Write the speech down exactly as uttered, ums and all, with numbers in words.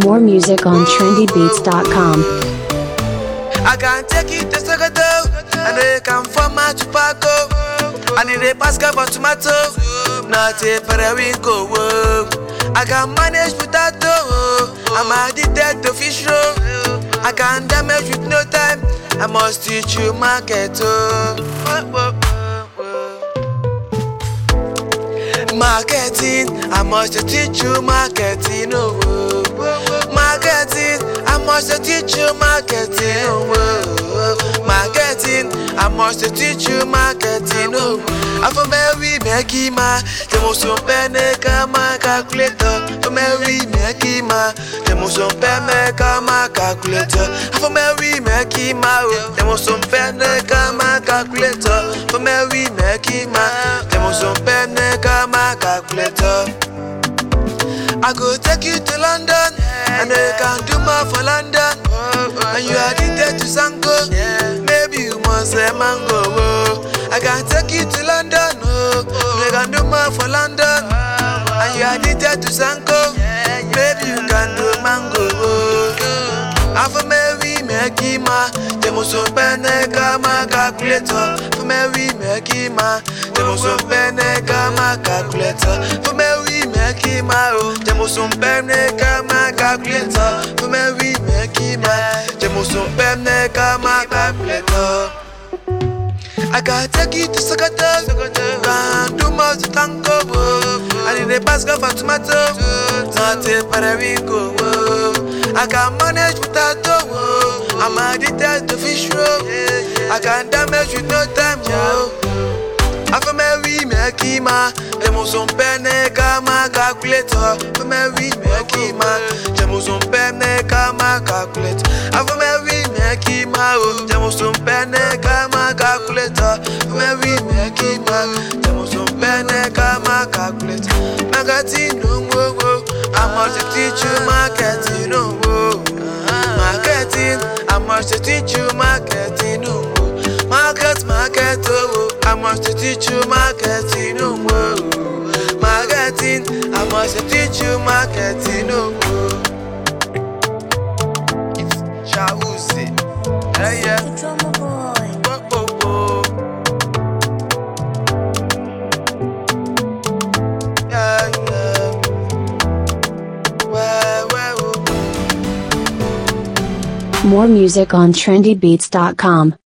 More music on trendy beats dot com. I can take it to Sokoto, and they can form my Chupaco. I need a basket for tomato, not a periwinkle. I can manage potato, I'm addicted to fish roll. I can damage with no time, I must teach you market. Marketing, I must teach you marketing. Oh, marketing, I must teach you marketing. Oh, marketing, I must teach you marketing. Oh, I for Mary Mekima, the most open calculator. For Mary Mekima, the most open calculator. I for Mary Mekima, the most open calculator. For Mary Mekima, the most open calculator. I go take you to London, and I can do more for London. And you are addicted to Sango, maybe you must say mango. I can take you to London, and I can do more for London. And you are addicted to Sango, maybe you can do mango. I for Mary Mekima, the most open calculator. For Mary Mekima, the most open calculator. For Mary Mekima, the most open calculator. For Mary Mekima, the most open calculator. I can take you to Sokoto, can do more to tango. I need a basket for tomato, not a periwinkle. I can manage potato, I'm addicted to fish roll. I can damage with no time. I for Mary Mekima, the most open calculator. For Mary Mekima, the most open calculator. I for Mary Mekima, the most open calculator. For Mary Mekima, the most open calculator. Marketing, no, I must teach you marketing, no. Marketing, I must teach you marketing, no. Market, market, oh, I must teach you marketing, oh, marketing, I must teach you marketing, oh. Shawuzi, yeah, yeah. Drummer boy. Oh, oh, oh. Yeah, yeah. Well, well, oh. More music on trendy beats dot com.